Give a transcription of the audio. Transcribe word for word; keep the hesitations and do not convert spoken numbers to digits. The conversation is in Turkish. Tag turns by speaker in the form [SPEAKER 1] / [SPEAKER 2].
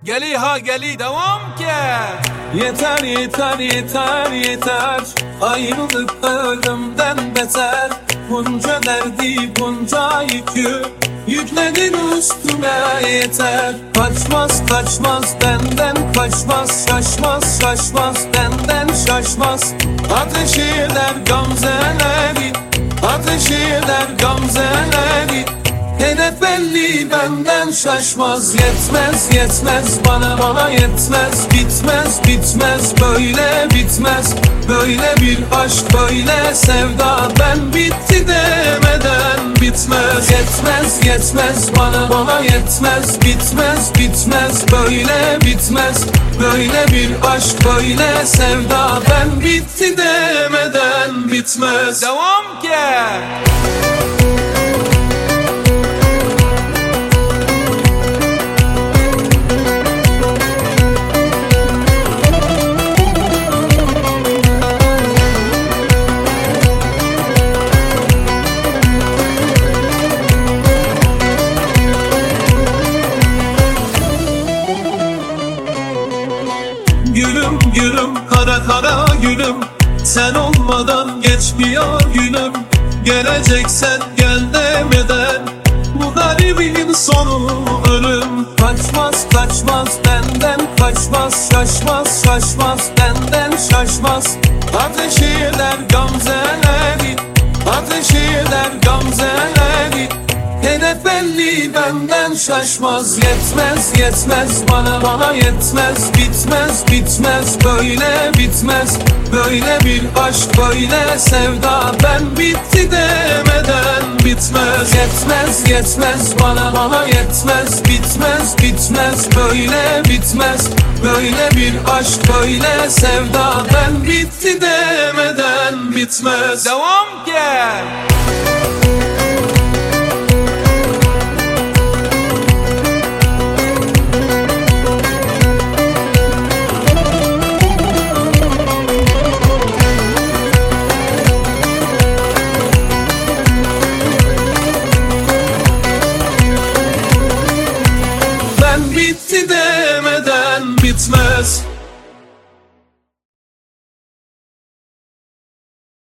[SPEAKER 1] Geli ha geli devam ki.
[SPEAKER 2] Yeter yeter yeter yeter, ayrılık ölümden beter. Bunca derdi bunca yükü yükledin üstüme, yeter. Kaçmaz kaçmaz benden kaçmaz, şaşmaz şaşmaz benden şaşmaz. Ateş eder gamzeleri, ateş eder gamzeleri. Hedef belli benden şaşmaz. Yetmez yetmez bana bana yetmez. Bitmez bitmez böyle bitmez. Böyle bir aşk böyle sevda, ben bitti demeden bitmez. Yetmez yetmez bana bana yetmez. Bitmez bitmez böyle bitmez. Böyle bir aşk böyle sevda, ben bitti demeden bitmez.
[SPEAKER 1] Devam ki.
[SPEAKER 2] Gülüm gülüm kara kara gülüm, sen olmadan geçmiyor günüm. Geleceksen gel demeden, bu garibin sonu ölüm. Kaçmaz kaçmaz benden kaçmaz, şaşmaz şaşmaz benden şaşmaz. Ateş eder gamzeleri, ateş eder gamzeleri. Hedef belli benden şaşmaz. Yetmez yetmez bana bana yetmez. Bitmez bitmez böyle bitmez. Böyle bir aşk böyle sevda, ben bitti demeden bitmez. Yetmez yetmez bana bana yetmez. Bitmez bitmez böyle bitmez. Böyle bir aşk böyle sevda, ben bitti demeden bitmez.
[SPEAKER 1] Devam ki.
[SPEAKER 2] Bitti demeden bitmez.